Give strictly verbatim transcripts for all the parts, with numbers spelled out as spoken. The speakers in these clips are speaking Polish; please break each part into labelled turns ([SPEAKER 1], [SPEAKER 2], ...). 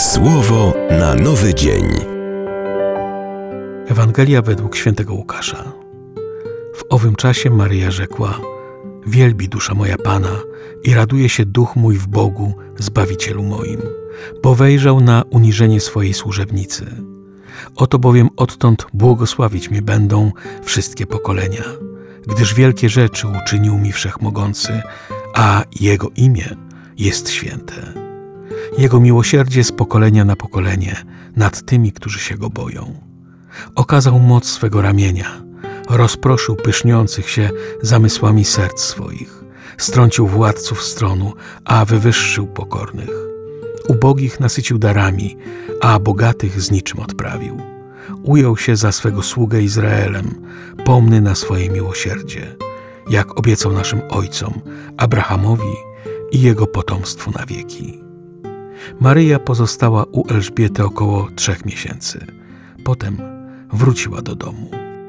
[SPEAKER 1] Słowo na nowy dzień.
[SPEAKER 2] Ewangelia według świętego Łukasza. W owym czasie Maryja rzekła: Wielbi dusza moja Pana i raduje się duch mój w Bogu, Zbawicielu moim, bo wejrzał na uniżenie swojej służebnicy. Oto bowiem odtąd błogosławić mnie będą wszystkie pokolenia, gdyż wielkie rzeczy uczynił mi Wszechmogący, a Jego imię jest święte. Jego miłosierdzie z pokolenia na pokolenie nad tymi, którzy się Go boją. Okazał moc swego ramienia, rozproszył pyszniących się zamysłami serc swoich, strącił władców stronu, a wywyższył pokornych. Ubogich nasycił darami, a bogatych z niczym odprawił. Ujął się za swego sługę Izraelem, pomny na swoje miłosierdzie, jak obiecał naszym ojcom, Abrahamowi i jego potomstwu na wieki. Maryja pozostała u Elżbiety około trzech miesięcy. Potem wróciła do domu.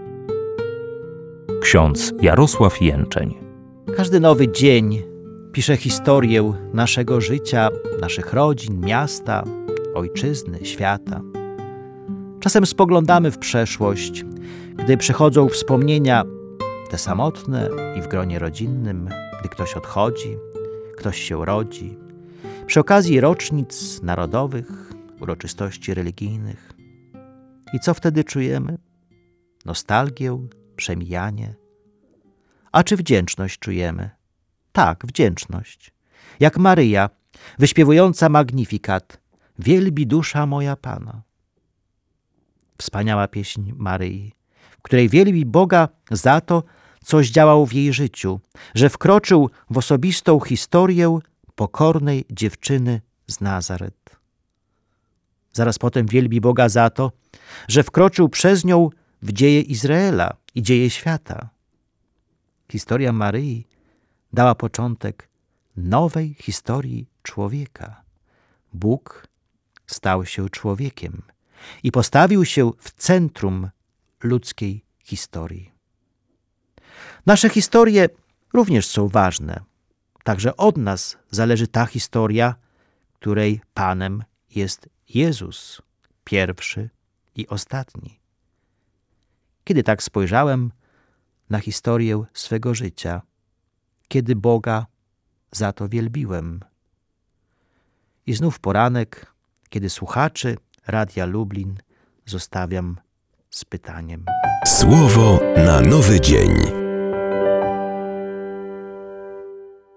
[SPEAKER 3] Ksiądz Jarosław Jęczeń.
[SPEAKER 4] Każdy nowy dzień pisze historię naszego życia, naszych rodzin, miasta, ojczyzny, świata. Czasem spoglądamy w przeszłość, gdy przychodzą wspomnienia, te samotne i w gronie rodzinnym, gdy ktoś odchodzi, ktoś się rodzi, przy okazji rocznic narodowych, uroczystości religijnych. I co wtedy czujemy? Nostalgię, przemijanie. A czy wdzięczność czujemy? Tak, wdzięczność. Jak Maryja, wyśpiewująca Magnifikat: Wielbi dusza moja Pana. Wspaniała pieśń Maryi, w której wielbi Boga za to, co zdziałał w jej życiu, że wkroczył w osobistą historię pokornej dziewczyny z Nazaret. Zaraz potem wielbi Boga za to, że wkroczył przez nią w dzieje Izraela i dzieje świata. Historia Maryi dała początek nowej historii człowieka. Bóg stał się człowiekiem i postawił się w centrum ludzkiej historii. Nasze historie również są ważne. Także od nas zależy ta historia, której Panem jest Jezus, pierwszy i ostatni. Kiedy tak spojrzałem na historię swego życia, kiedy Boga za to wielbiłem. I znów poranek, kiedy słuchaczy Radia Lublin zostawiam z pytaniem.
[SPEAKER 1] Słowo na nowy dzień.